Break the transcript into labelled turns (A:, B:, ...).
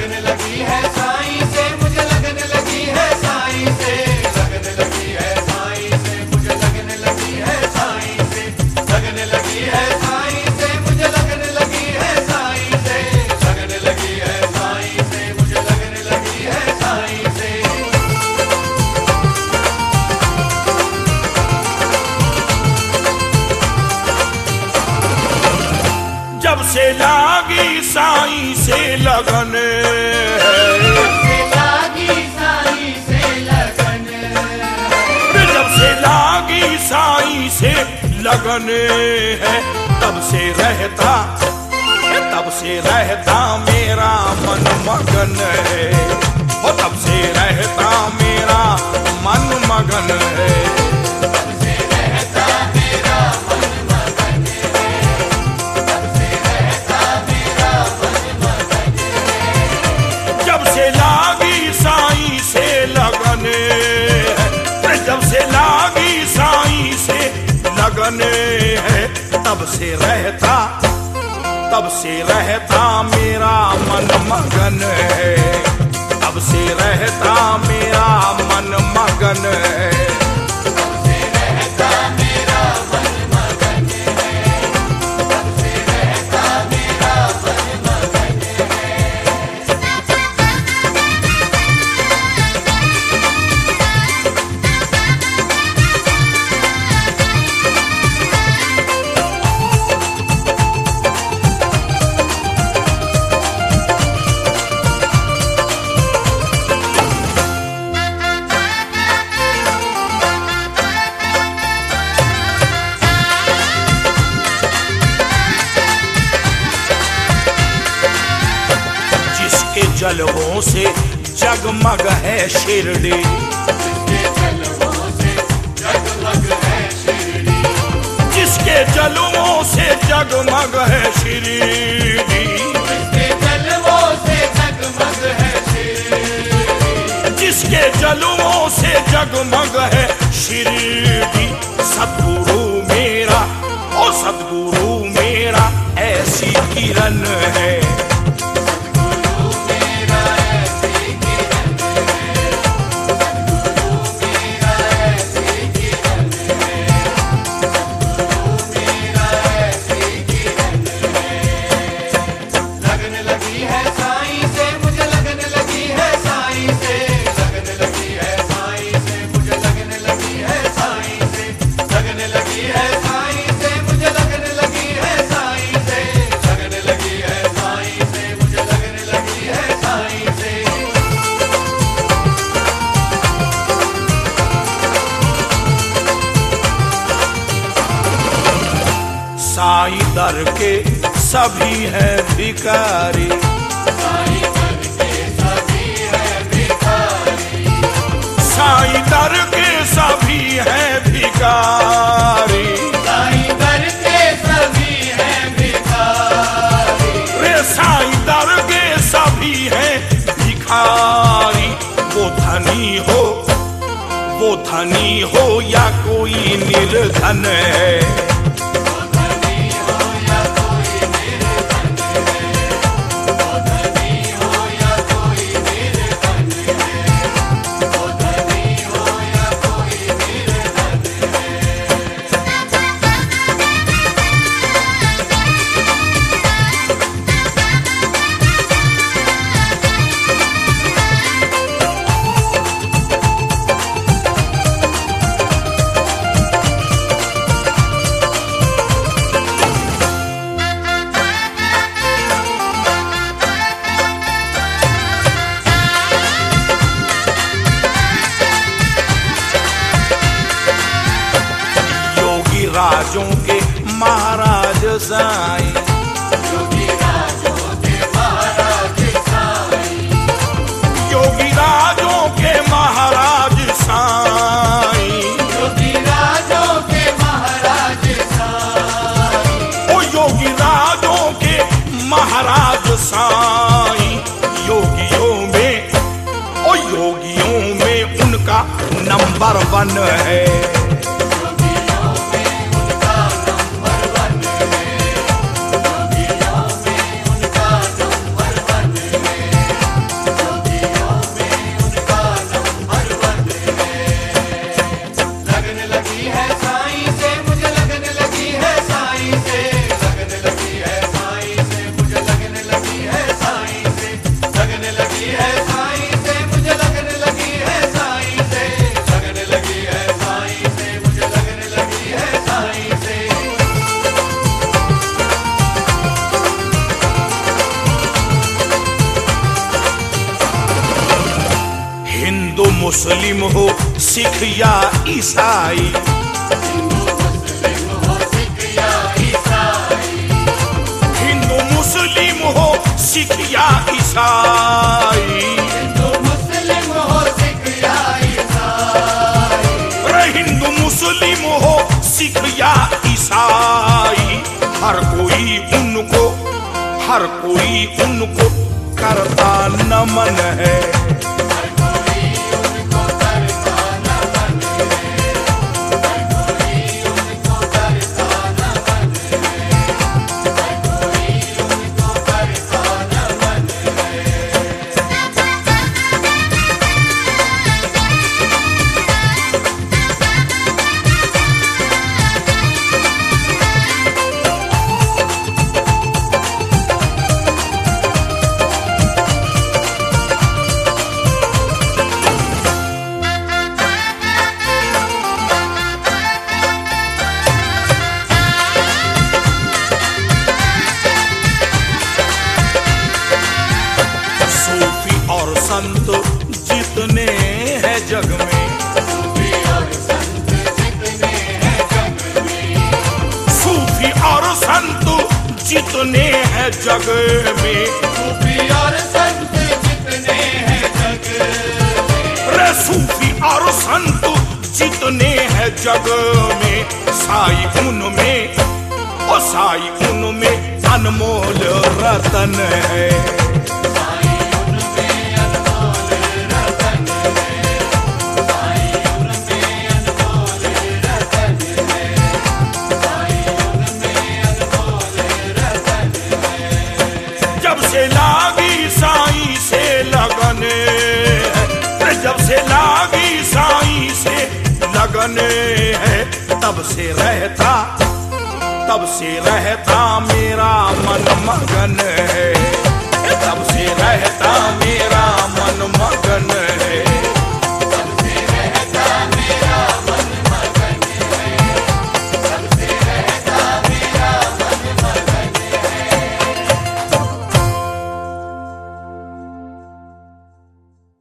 A: लगने लगी है साईं से, मुझे लगने लगी है साईं से, लगने लगी है साईं से, मुझे लगने लगी है साईं से, लगने लगी है साईं से, मुझे लगने लगी है साईं से, लगने लगी है साईं से, मुझे लगने लगी है साईं से।
B: जब से लागी साईं से लगन,
A: जब से लागी साईं से लगन,
B: जब से लागी साईं से लगन है, तब से रहता मेरा मन मगन है, और तब से रहता मेरा मन मगन है।
A: तब से रहता मेरा मन मगन है, तब से रहता मेरा मन मगन है।
B: जब से लागी साईं से लगन है, जब से लागी साईं से लगन है, तब से रहता मेरा मन मगन है, तब से रहता मेरा मन मगन है।
A: तब से रहता मेरा मन मगन है, तब से रहता मेरा मन मगन है।
B: जिसके जलवों से जगमग है शिरडी,
A: जिसके जलवों से जगमग है शिरडी,
B: जिसके जलवों से जगमग है शिरडी,
A: जिसके जलवों से जगमग है शिरडी,
B: जिसके जलवों से जगमग है शिरडी। सद्गुरु मेरा, ओ सद्गुरु मेरा ऐसी किरण है,
A: सद्गुरु मेरा ऐसी किरण है, सद्गुरु मेरा ऐसी किरण है, सद्गुरु मेरा ऐसी किरण है। लगने लगी है साईं से, मुझे लगने लगी है साईं से, लगने लगी है साईं से, मुझे लगने लगी है साईं से, लगने लगी है साईं से, मुझे लगने लगी है साईं से, लगने लगी है साईं से, मुझे लगने लगी है साईं से।
B: साईं दर के सभी हैं भिखारी,
A: साईं दर के सभी है भिखारी,
B: साईं दर के सभी हैं भिखारी,
A: साईं दर के सभी है भिखारी,
B: रे साईं दर के सभी हैं भिखारी। वो धनी हो या कोई निर्धन है,
A: वो धनी हो या कोई निर्धन है, वो धनी हो या कोई निर्धन है, वो धनी हो या कोई निर्धन है।
B: योगी राजों के महाराज साईं,
A: योगी राजों के महाराज साईं,
B: योगी राजों के महाराज साईं,
A: योगी राजों के महाराज साईं,
B: ओ योगी राजों के महाराज साईं। योगियों में उनका नंबर 1 है,
A: योगियों में उनका नंबर 1 है, योगियों में उनका नंबर 1 है,
B: मुस्लिम हो सिख या ईसाई, हिंदू मुस्लिम हो सिख या ईसाई,
A: हिंदू मुस्लिम हो सिख या ईसाई,
B: अरे हिंदू मुस्लिम हो सिख या ईसाई, हर कोई उनको करता नमन है।
A: हर कोई उनको करता नमन है, हर कोई उनको करता नमन है, हर कोई उनको करता नमन है।
B: सूफी और संत जितने हैं जग में,
A: सूफी और संत जितने हैं जग में,
B: सूफी और संत जितने हैं जग में,
A: सूफी और संत जितने हैं जग में,
B: रे सूफी और संत जितने हैं जग में, साई उनमें अनमोल रतन है।
A: साई उनमें अनमोल रतन है, साई उनमें अनमोल रतन है, साई उनमें अनमोल रतन है।
B: जब से लागी साईं से लगन, जब से लागी साईं से लगन है, तब से रहता मेरा मन मगन है, तब से रहता मेरा मन मगन है।